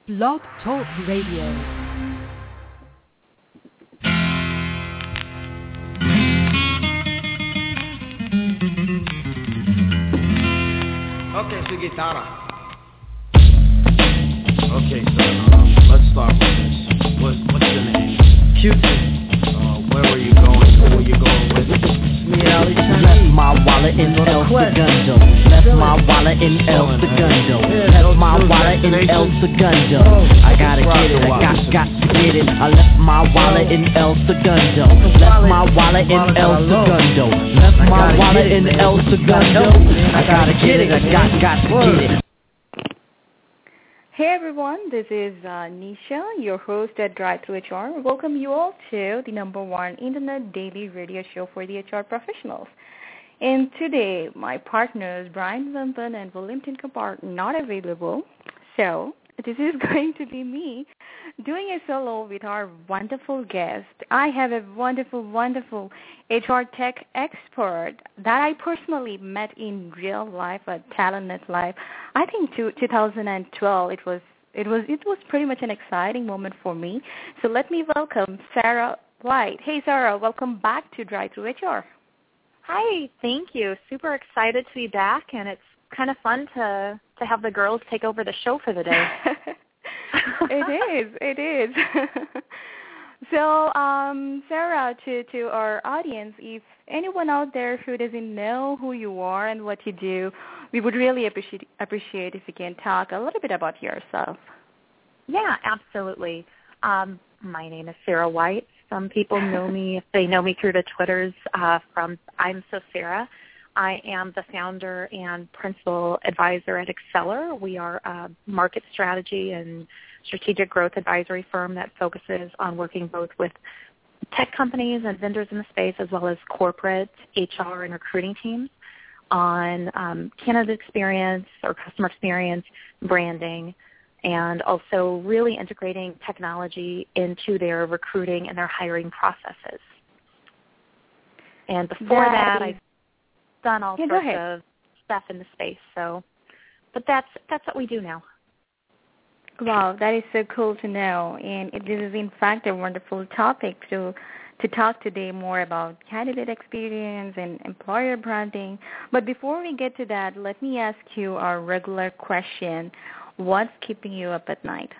Blog Talk Radio. Okay, so guitarra. Okay, so let's start with this. What's your name? Q-Tip. Where were you going? Who were you going with? Left my wallet in El Segundo. Left my wallet in El Segundo. Left my wallet in El Segundo. I gotta get it, I got to get it. I left my wallet in El Segundo. Left my wallet in El Segundo. Left my wallet in El Segundo. I gotta get it, I got to get it. Hey everyone, this is Nisha, your host at Drive Thru HR. Welcome you all to the #1 internet daily radio show for the HR professionals. And today, my partners Brian Wimpin and Valentin Kapar are not available, so this is going to be me doing a solo with our wonderful guest. I have a wonderful HR tech expert that I personally met in real life at TalentNet Live. I think 2012. It was pretty much an exciting moment for me. So let me welcome Sarah White. Hey Sarah, welcome back to Drive Thru HR. Hi, thank you. Super excited to be back, and it's kind of fun to have the girls take over the show for the day. It is. So, Sarah, to our audience, if anyone out there who doesn't know who you are and what you do, we would really appreciate if you can talk a little bit about yourself. Yeah, absolutely. My name is Sarah White. Some people know me, if they know me through the Twitters, from I'm So Sarah. I am the founder and principal advisor at Exceller. We are a market strategy and strategic growth advisory firm that focuses on working both with tech companies and vendors in the space as well as corporate HR and recruiting teams on candidate experience or customer experience, branding, and also really integrating technology into their recruiting and their hiring processes. And before that I've done all sorts of stuff in the space. But that's what we do now. Wow, that is so cool to know. And this is, in fact, a wonderful topic to talk today more about candidate experience and employer branding. But before we get to that, let me ask you our regular question. What's keeping you up at night?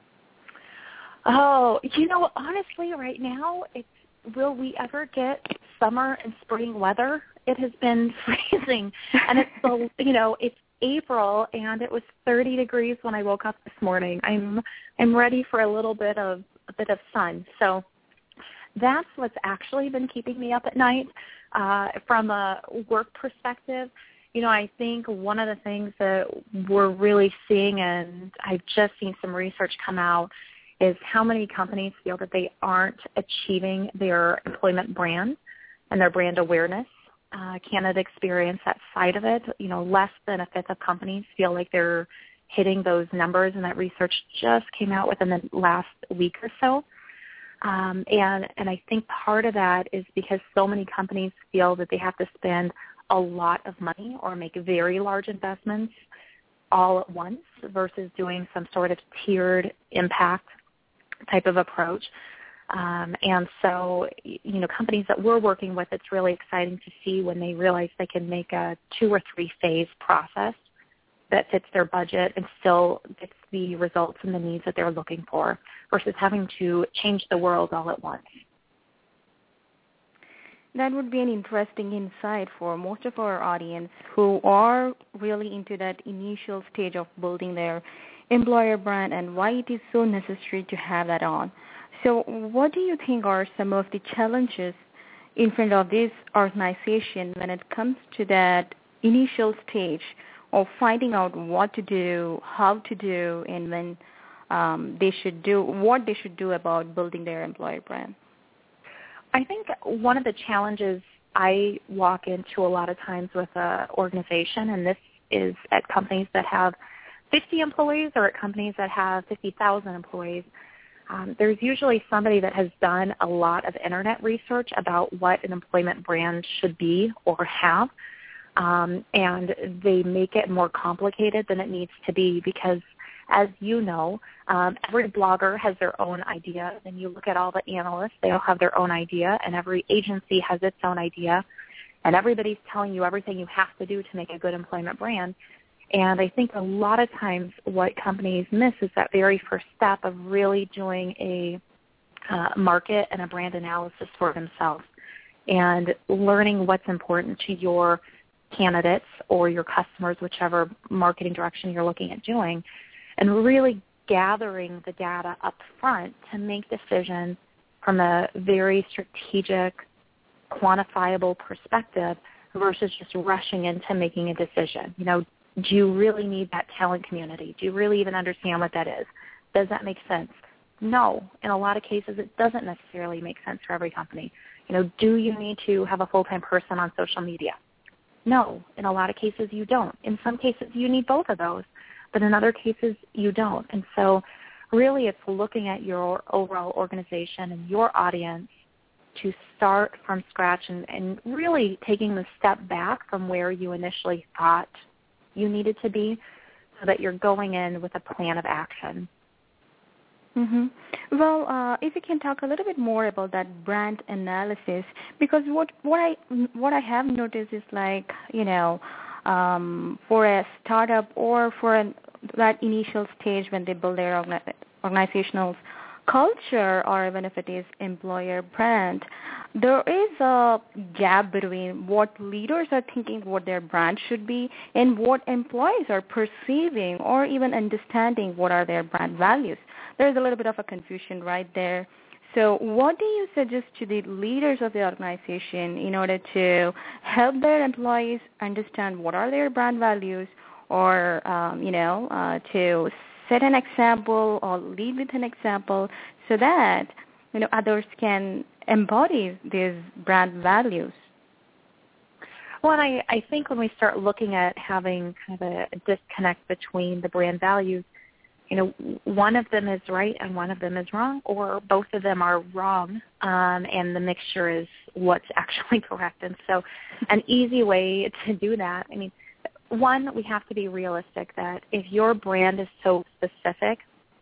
Oh, honestly, right now, will we ever get summer and spring weather? It has been freezing, and it's April, and it was 30 degrees when I woke up this morning. I'm ready for a bit of sun. So that's what's actually been keeping me up at night. From a work perspective, I think one of the things that we're really seeing, and I've just seen some research come out, is how many companies feel that they aren't achieving their employment brand and their brand awareness. Candidate experience, that side of it, less than a fifth of companies feel like they're hitting those numbers, and that research just came out within the last week or so. And I think part of that is because so many companies feel that they have to spend a lot of money or make very large investments all at once versus doing some sort of tiered impact type of approach. And so, companies that we're working with, it's really exciting to see when they realize they can make a 2 or 3 phase process that fits their budget and still gets the results and the needs that they're looking for versus having to change the world all at once. That would be an interesting insight for most of our audience who are really into that initial stage of building their employer brand and why it is so necessary to have that on. So what do you think are some of the challenges in front of this organization when it comes to that initial stage of finding out what to do, how to do, and when what they should do about building their employer brand? I think one of the challenges I walk into a lot of times with an organization, and this is at companies that have 50 employees or at companies that have 50,000 employees, there's usually somebody that has done a lot of internet research about what an employment brand should be or have, and they make it more complicated than it needs to be because as you know, every blogger has their own idea. And you look at all the analysts, they all have their own idea, and every agency has its own idea. And everybody's telling you everything you have to do to make a good employment brand. And I think a lot of times what companies miss is that very first step of really doing a market and a brand analysis for themselves and learning what's important to your candidates or your customers, whichever marketing direction you're looking at doing, and really gathering the data up front to make decisions from a very strategic, quantifiable perspective versus just rushing into making a decision. You know, do you really need that talent community? Do you really even understand what that is? Does that make sense? No. In a lot of cases, it doesn't necessarily make sense for every company. You know, do you need to have a full-time person on social media? No. In a lot of cases, you don't. In some cases, you need both of those, but in other cases, you don't. And so really it's looking at your overall organization and your audience to start from scratch and really taking the step back from where you initially thought you needed to be so that you're going in with a plan of action. Mm-hmm. Well, if you can talk a little bit more about that brand analysis, because what I have noticed is like, you know, for a startup or for that initial stage when they build their organizational culture, or even if it is employer brand, there is a gap between what leaders are thinking what their brand should be and what employees are perceiving or even understanding what are their brand values. There's a little bit of a confusion right there. So what do you suggest to the leaders of the organization in order to help their employees understand what are their brand values, or, to set an example or lead with an example so that, you know, others can embody these brand values? Well, and I think when we start looking at having kind of a disconnect between the brand values, you know, one of them is right and one of them is wrong, or both of them are wrong, and the mixture is what's actually correct. And so an easy way to do that, I mean, one, we have to be realistic that if your brand is so specific,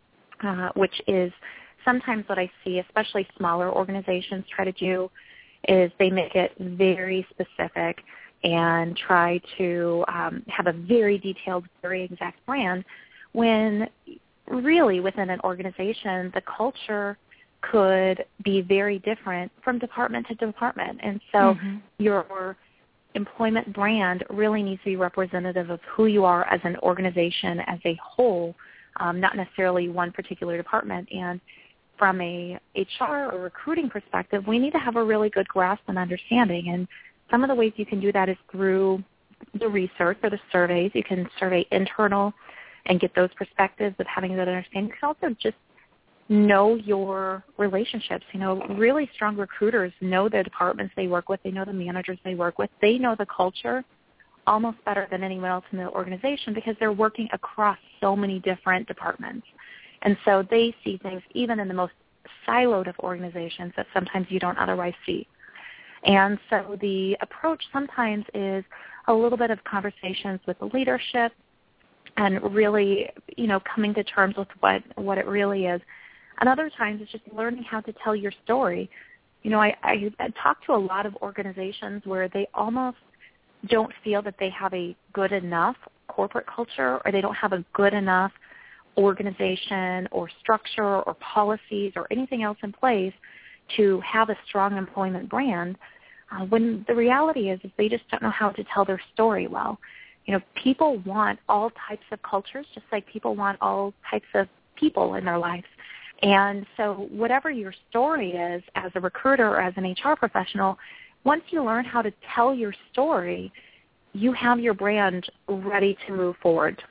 which is sometimes what I see, especially smaller organizations try to do, is they make it very specific and try to have a very detailed, very exact brand, when really within an organization, the culture could be very different from department to department. And so your employment brand really needs to be representative of who you are as an organization as a whole, not necessarily one particular department. And from a HR or recruiting perspective, we need to have a really good grasp and understanding. And some of the ways you can do that is through the research or the surveys. You can survey internal and get those perspectives of having that understanding. You can also just know your relationships. You know, really strong recruiters know the departments they work with. They know the managers they work with. They know the culture almost better than anyone else in the organization because they're working across so many different departments. And so they see things even in the most siloed of organizations that sometimes you don't otherwise see. And so the approach sometimes is a little bit of conversations with the leadership and really, you know, coming to terms with what it really is. And other times it's just learning how to tell your story. You know, I talk to a lot of organizations where they almost don't feel that they have a good enough corporate culture, or they don't have a good enough organization or structure or policies or anything else in place to have a strong employment brand, when the reality is they just don't know how to tell their story well. You know, people want all types of cultures, just like people want all types of people in their lives. And so whatever your story is as a recruiter or as an HR professional, once you learn how to tell your story, you have your brand ready to move forward.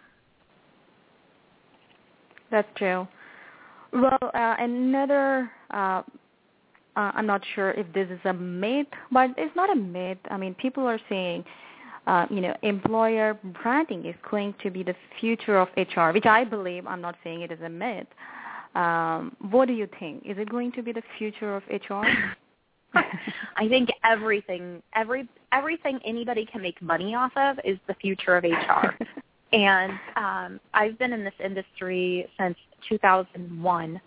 That's true. Well, another, I'm not sure if this is a myth, but it's not a myth. I mean, people are saying, employer branding is going to be the future of HR, which I believe. I'm not saying it is a myth. What do you think? Is it going to be the future of HR? I think everything anybody can make money off of is the future of HR. And I've been in this industry since 2001,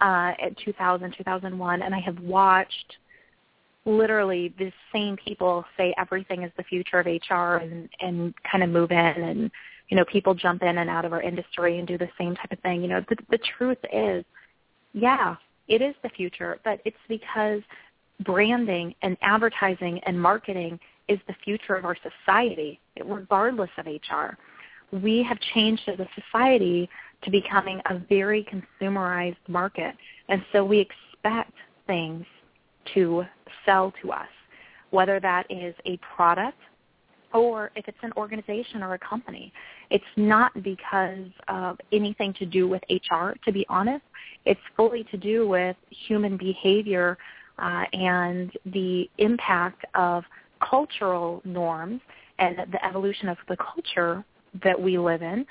2001, and I have watched literally the same people say everything is the future of HR and kind of move in and, people jump in and out of our industry and do the same type of thing. The truth is, yeah, it is the future, but it's because branding and advertising and marketing is the future of our society, regardless of HR. We have changed as a society to becoming a very consumerized market, and so we expect things to sell to us, whether that is a product or if it's an organization or a company. It's not because of anything to do with HR, to be honest. It's fully to do with human behavior and the impact of cultural norms and the evolution of the culture that we live in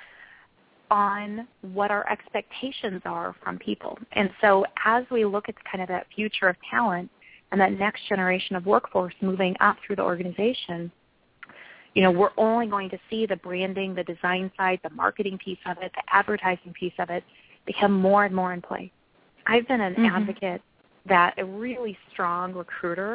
on what our expectations are from people. And so as we look at kind of that future of talent and that next generation of workforce moving up through the organization, we're only going to see the branding, the design side, the marketing piece of it, the advertising piece of it become more and more in play. I've been an advocate that a really strong recruiter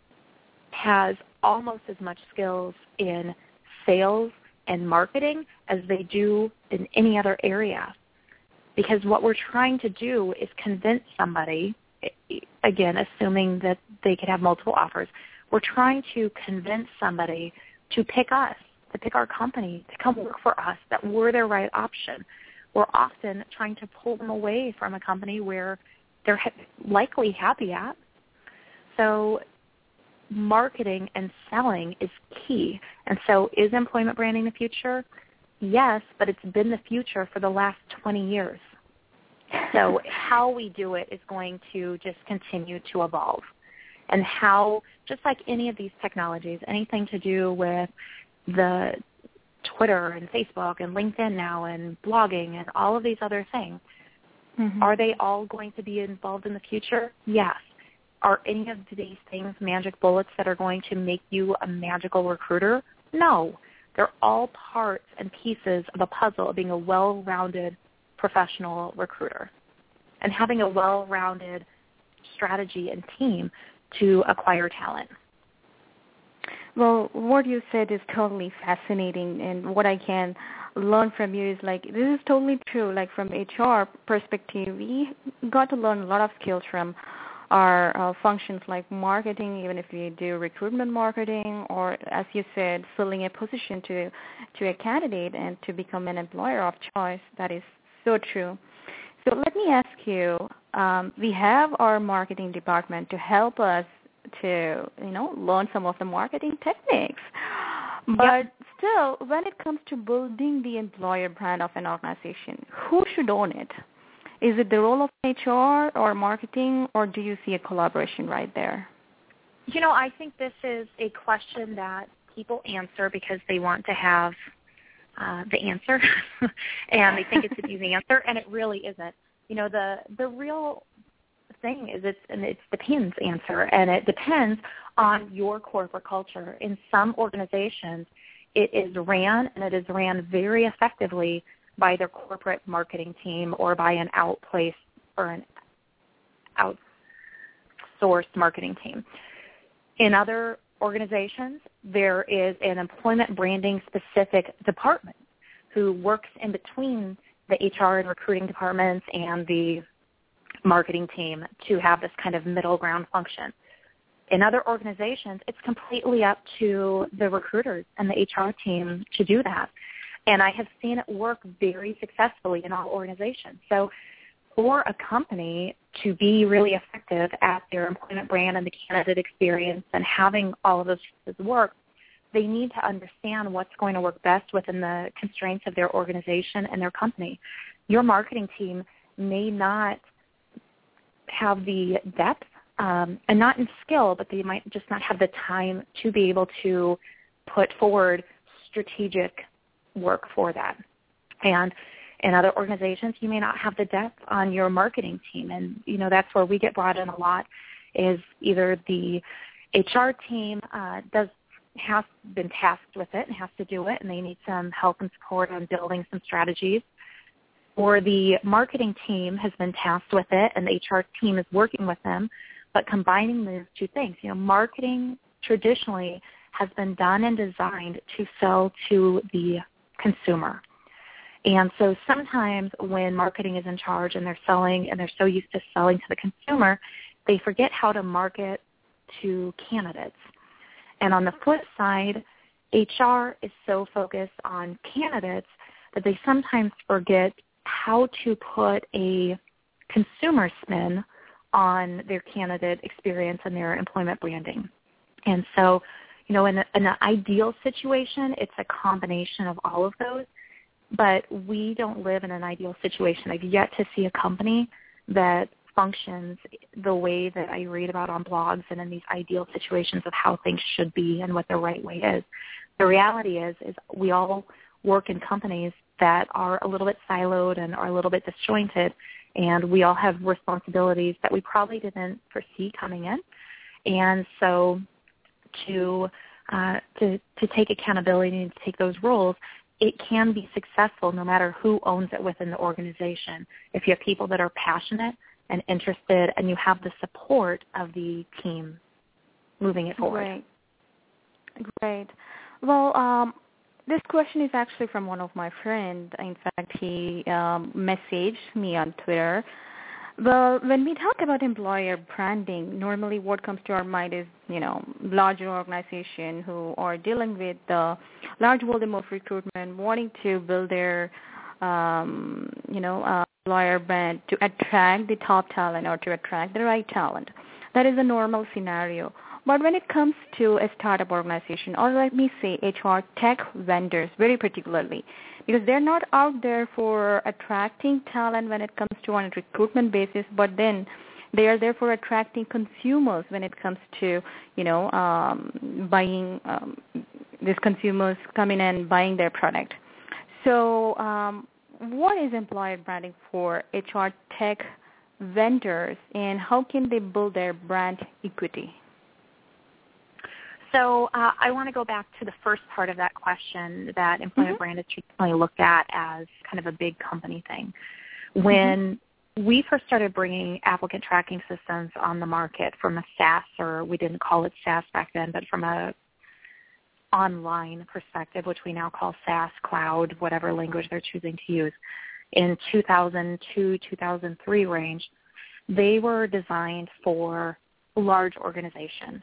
has almost as much skills in sales and marketing as they do in any other area. Because what we're trying to do is convince somebody, again, assuming that they could have multiple offers, we're trying to convince somebody to pick us, to pick our company, to come work for us, that we're their right option. We're often trying to pull them away from a company where they're likely happy at. So marketing and selling is key. And so is employment branding the future? Yes, but it's been the future for the last 20 years. So how we do it is going to just continue to evolve. And how, just like any of these technologies, anything to do with the Twitter and Facebook and LinkedIn now and blogging and all of these other things, are they all going to be involved in the future? Yes. Are any of these things magic bullets that are going to make you a magical recruiter? No. They're all parts and pieces of a puzzle of being a well-rounded professional recruiter and having a well-rounded strategy and team to acquire talent. Well, what you said is totally fascinating, and what I can learn from you is this is totally true. From HR perspective, we got to learn a lot of skills from our functions like marketing, even if we do recruitment marketing, or as you said, filling a position to a candidate and to become an employer of choice. That is so true. So let me ask you, we have our marketing department to help us to, learn some of the marketing techniques. But still, when it comes to building the employer brand of an organization, who should own it? Is it the role of HR or marketing, or do you see a collaboration right there? I think this is a question that people answer because they want to have the answer, and they think it's an easy answer, and it really isn't. The real thing is it's the PINS answer, and it depends on your corporate culture. In some organizations, it is ran, and it is ran very effectively by their corporate marketing team or by an outplaced or an outsourced marketing team. In other organizations, there is an employment branding specific department who works in between the HR and recruiting departments and the marketing team to have this kind of middle ground function. In other organizations, it's completely up to the recruiters and the HR team to do that. And I have seen it work very successfully in all organizations. So for a company to be really effective at their employment brand and the candidate experience and having all of those pieces work, they need to understand what's going to work best within the constraints of their organization and their company. Your marketing team may not have the depth and not in skill, but they might just not have the time to be able to put forward strategic work for that. And in other organizations, you may not have the depth on your marketing team. And, that's where we get brought in a lot is either the HR team does has been tasked with it and has to do it, and they need some help and support on building some strategies. Or the marketing team has been tasked with it, and the HR team is working with them, but combining those two things. Marketing traditionally has been done and designed to sell to the consumer. And so sometimes when marketing is in charge and they're selling and they're so used to selling to the consumer, they forget how to market to candidates. And on the flip side, HR is so focused on candidates that they sometimes forget how to put a consumer spin on their candidate experience and their employment branding. And so, in an ideal situation, it's a combination of all of those, but we don't live in an ideal situation. I've yet to see a company that functions the way that I read about on blogs and in these ideal situations of how things should be and what the right way is. The reality is we all work in companies that are a little bit siloed and are a little bit disjointed, and we all have responsibilities that we probably didn't foresee coming in. And so to take accountability and to take those roles, it can be successful no matter who owns it within the organization. If you have people that are passionate and interested and you have the support of the team moving it forward. Great. Well, this question is actually from one of my friends. In fact, he messaged me on Twitter. Well, when we talk about employer branding, normally what comes to our mind is, larger organization who are dealing with the large volume of recruitment, wanting to build their, employer brand to attract the top talent or to attract the right talent. That is a normal scenario. But when it comes to a startup organization, or let me say HR tech vendors very particularly, because they're not out there for attracting talent when it comes to on a recruitment basis, but then they are there for attracting consumers when it comes to, buying, these consumers coming and buying their product. So what is employer branding for HR tech vendors, and how can they build their brand equity? So I want to go back to the first part of that question, that employer brand is traditionally looked at as kind of a big company thing. When we first started bringing applicant tracking systems on the market from a SaaS, or we didn't call it SaaS back then, but from a online perspective, which we now call SaaS, cloud, whatever language they're choosing to use, in 2002, 2003 range, they were designed for large organizations.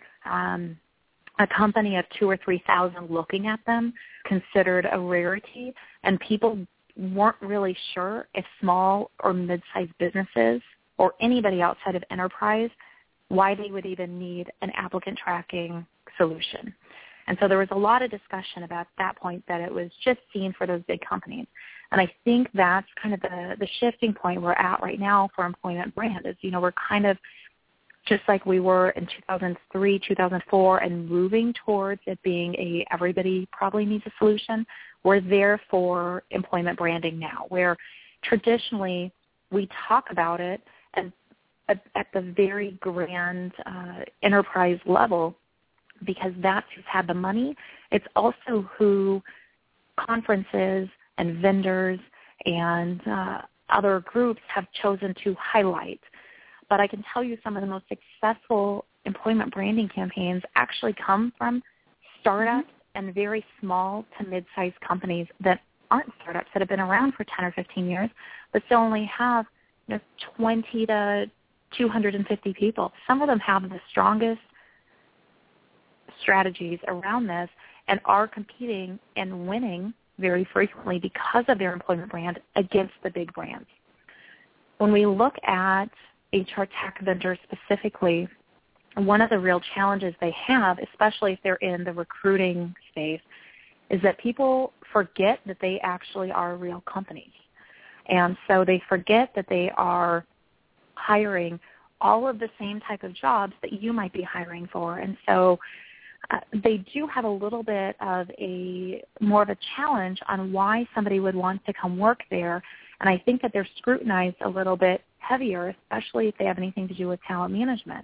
A company of 2,000 or 3,000 looking at them considered a rarity, and people weren't really sure if small or mid-sized businesses or anybody outside of enterprise, why they would even need an applicant tracking solution. And so there was a lot of discussion about that point, that it was just seen for those big companies. And I think that's kind of the shifting point we're at right now for employment brand is, we're kind of just like we were in 2003, 2004, and moving towards it being everybody probably needs a solution. We're there for employment branding now, where traditionally we talk about it at the very grand enterprise level, because that's who's had the money. It's also who conferences and vendors and other groups have chosen to highlight. But I can tell you some of the most successful employment branding campaigns actually come from startups and very small to mid-sized companies that aren't startups, that have been around for 10 or 15 years, but still only have 20 to 250 people. Some of them have the strongest strategies around this and are competing and winning very frequently because of their employment brand against the big brands. When we look at HR tech vendors specifically, one of the real challenges they have, especially if they're in the recruiting space, is that people forget that they actually are real companies. And so they forget that they are hiring all of the same type of jobs that you might be hiring for. And so they do have a little bit of more of a challenge on why somebody would want to come work there. And I think that they're scrutinized a little bit heavier, especially if they have anything to do with talent management.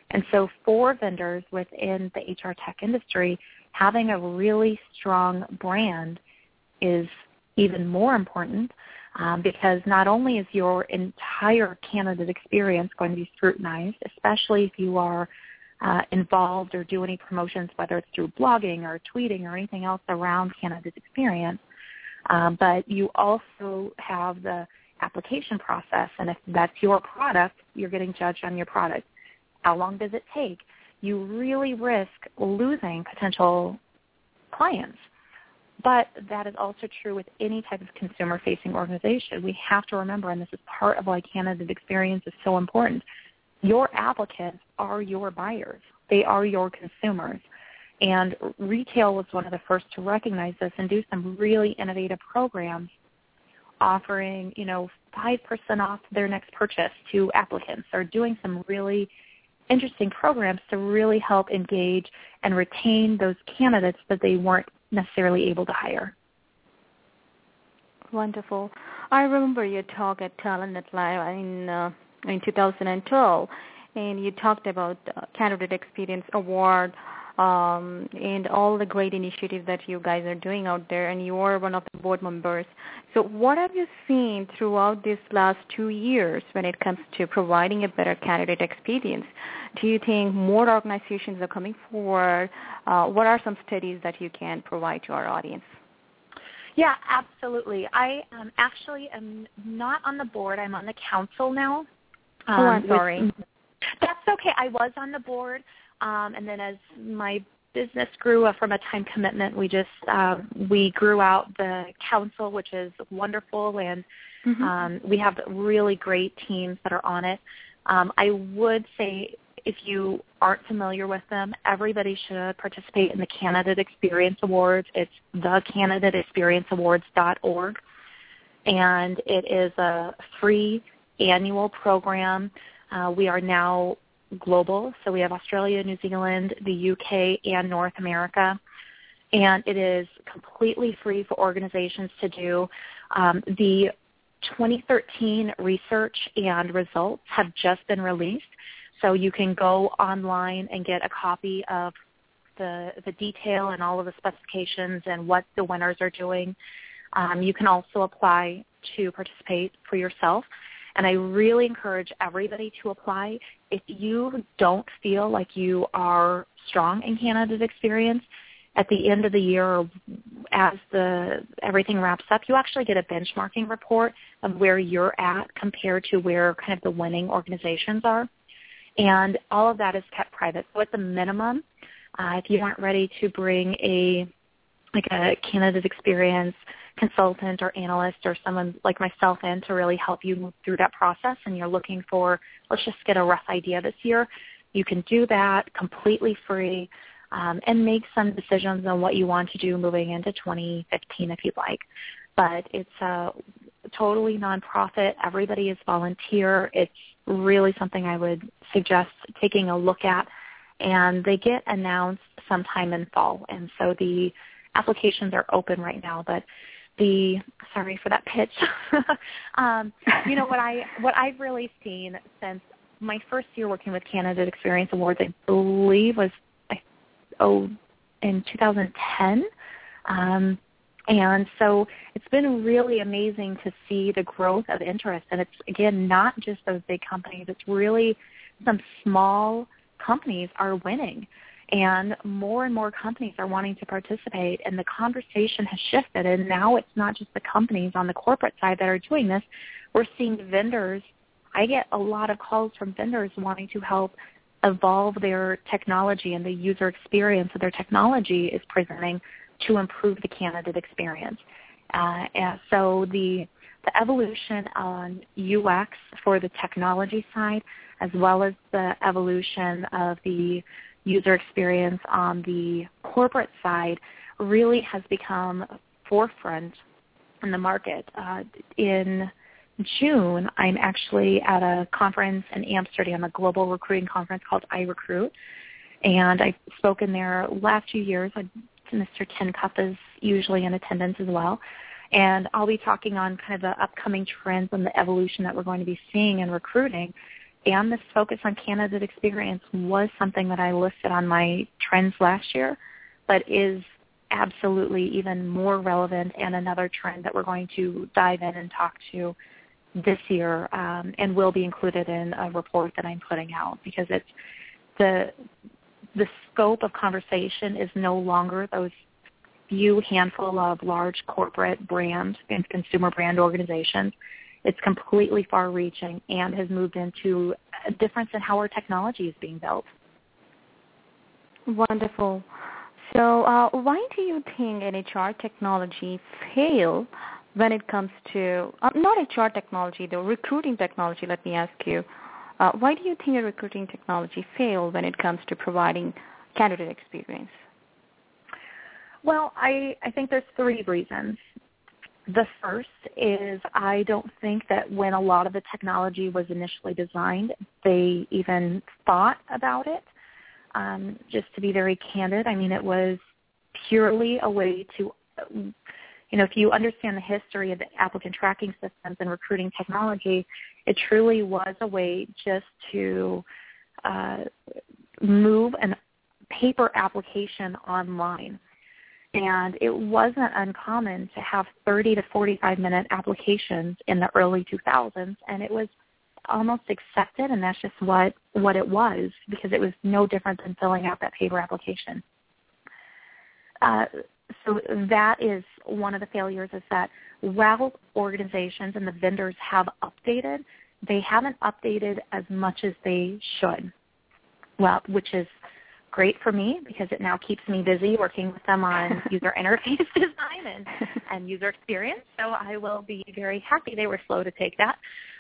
And so for vendors within the HR tech industry, having a really strong brand is even more important because not only is your entire candidate experience going to be scrutinized, especially if you are involved or do any promotions, whether it's through blogging or tweeting or anything else around candidate experience, but you also have the application process, and if that's your product, you're getting judged on your product. How long does it take? You really risk losing potential clients. But that is also true with any type of consumer-facing organization. We have to remember, and this is part of why candidate experience is so important, your applicants are your buyers. They are your consumers. And retail was one of the first to recognize this and do some really innovative programs offering, 5% off their next purchase to applicants, or doing some really interesting programs to really help engage and retain those candidates that they weren't necessarily able to hire. Wonderful. I remember your talk at TalentNet Live in 2012, and you talked about Candidate Experience Award and all the great initiatives that you guys are doing out there, and you are one of the board members. So what have you seen throughout these last 2 years when it comes to providing a better candidate experience? Do you think more organizations are coming forward? What are some studies that you can provide to our audience? Yeah, absolutely. I actually am not on the board. I'm on the council now. I'm sorry. That's okay. I was on the board. And then as my business grew from a time commitment, we grew out the council, which is wonderful, and we have really great teams that are on it. I would say if you aren't familiar with them, everybody should participate in the Candidate Experience Awards. It's thecandidateexperienceawards.org, and it is a free annual program. We are now global, so we have Australia, New Zealand, the UK, and North America, and it is completely free for organizations to do. The 2013 research and results have just been released, so you can go online and get a copy of the detail and all of the specifications and what the winners are doing. You can also apply to participate for yourself. And I really encourage everybody to apply. If you don't feel like you are strong in candidate experience, at the end of the year or as everything wraps up, you actually get a benchmarking report of where you're at compared to where kind of the winning organizations are. And all of that is kept private. So at the minimum, if you aren't ready to bring a candidate experience consultant or analyst or someone like myself in to really help you move through that process, and you're looking for, let's just get a rough idea this year, you can do that completely free and make some decisions on what you want to do moving into 2015 if you'd like. But it's totally nonprofit. Everybody is volunteer. It's really something I would suggest taking a look at. And they get announced sometime in fall. And so the applications are open right now, but sorry for that pitch. What I've really seen since my first year working with Candidate Experience Awards, I believe was in 2010. And so it's been really amazing to see the growth of interest. And it's, again, not just those big companies. It's really some small companies are winning. And more companies are wanting to participate, and the conversation has shifted, and now it's not just the companies on the corporate side that are doing this. We're seeing vendors. I get a lot of calls from vendors wanting to help evolve their technology and the user experience that their technology is presenting to improve the candidate experience. And so the evolution on UX for the technology side, as well as the evolution of the user experience on the corporate side, really has become forefront in the market. In June, I'm actually at a conference in Amsterdam, a global recruiting conference called iRecruit, and I've spoken there last few years. Mr. Tincup is usually in attendance as well, and I'll be talking on kind of the upcoming trends and the evolution that we're going to be seeing in recruiting. and this focus on candidate experience was something that I listed on my trends last year, but is absolutely even more relevant and another trend that we're going to dive in and talk to this year, and will be included in a report that I'm putting out, because it's the scope of conversation is no longer those few handful of large corporate brand and consumer brand organizations. It's completely far-reaching and has moved into a difference in how our technology is being built. Wonderful. So why do you think an HR technology fail when it comes to, not HR technology, though, recruiting technology, let me ask you, why do you think a recruiting technology fail when it comes to providing candidate experience? Well, I think there's three reasons. The first is I don't think that when a lot of the technology was initially designed, they even thought about it. Just to be very candid, I mean, it was purely a way to, if you understand the history of the applicant tracking systems and recruiting technology, it truly was a way just to move a paper application online. And it wasn't uncommon to have 30 to 45-minute applications in the early 2000s, and it was almost accepted, and that's just what it was, because it was no different than filling out that paper application. So that is one of the failures, is that while organizations and the vendors have updated, they haven't updated as much as they should, well, which is great for me because it now keeps me busy working with them on user interface design and user experience. So I will be very happy they were slow to take that.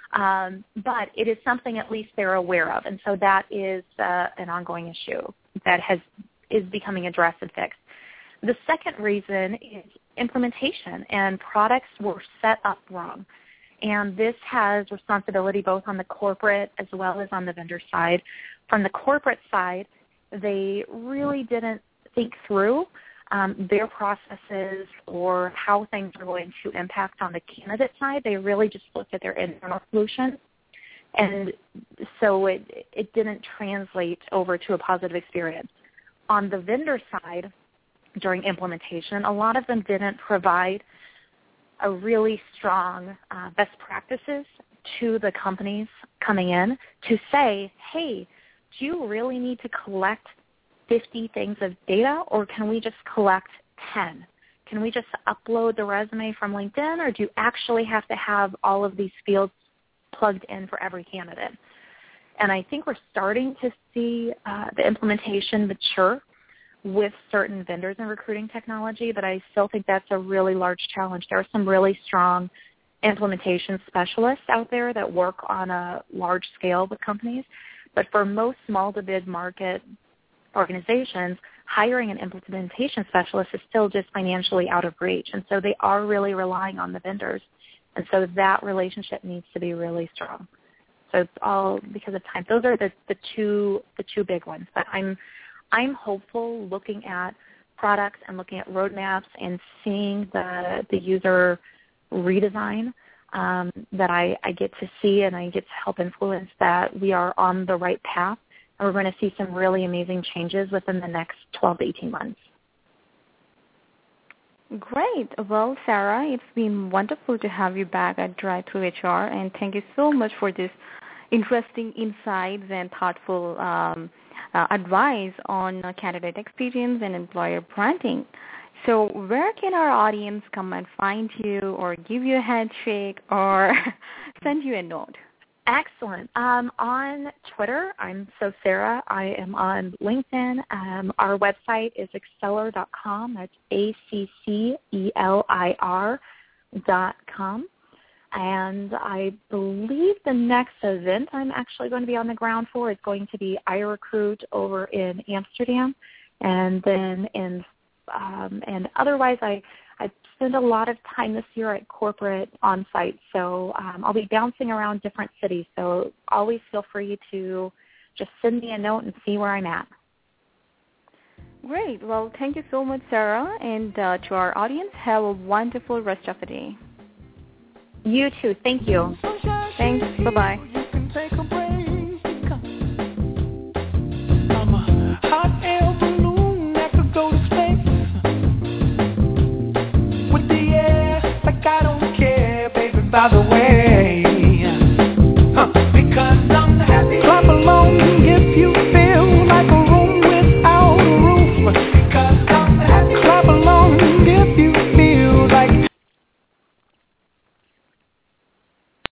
But it is something at least they're aware of. And so that is an ongoing issue that is becoming addressed and fixed. The second reason is implementation, and products were set up wrong. And this has responsibility both on the corporate as well as on the vendor side. From the corporate side, they really didn't think through their processes or how things are going to impact on the candidate side. They really just looked at their internal solution. And so it didn't translate over to a positive experience. On the vendor side, during implementation, a lot of them didn't provide a really strong best practices to the companies coming in to say, hey, do you really need to collect 50 things of data, or can we just collect 10? Can we just upload the resume from LinkedIn, or do you actually have to have all of these fields plugged in for every candidate? And I think we're starting to see the implementation mature with certain vendors in recruiting technology, but I still think that's a really large challenge. There are some really strong implementation specialists out there that work on a large scale with companies, but for most small to mid-market organizations, hiring an implementation specialist is still just financially out of reach, and so they are really relying on the vendors, and so that relationship needs to be really strong. So it's all because of time. Those are the two big ones, but I'm hopeful looking at products and looking at roadmaps and seeing the user redesign that I get to see and I get to help influence, that we are on the right path, and we're going to see some really amazing changes within the next 12 to 18 months. Great. Well, Sarah, it's been wonderful to have you back at Drive-Thru-HR, and thank you so much for this interesting insights and thoughtful advice on candidate experience and employer branding. So where can our audience come and find you, or give you a handshake, or send you a note? Excellent. On Twitter, I'm Sarah. I am on LinkedIn. Our website is acceler.com. That's ACCELIR.com. And I believe the next event I'm actually going to be on the ground for is going to be iRecruit over in Amsterdam. And then and otherwise I spend a lot of time this year at corporate on-site. So I'll be bouncing around different cities. So always feel free to just send me a note and see where I'm at. Great. Well, thank you so much, Sarah. And to our audience, have a wonderful rest of the day. You too. Thank you. Thanks. Bye-bye. You can take a break. by the way.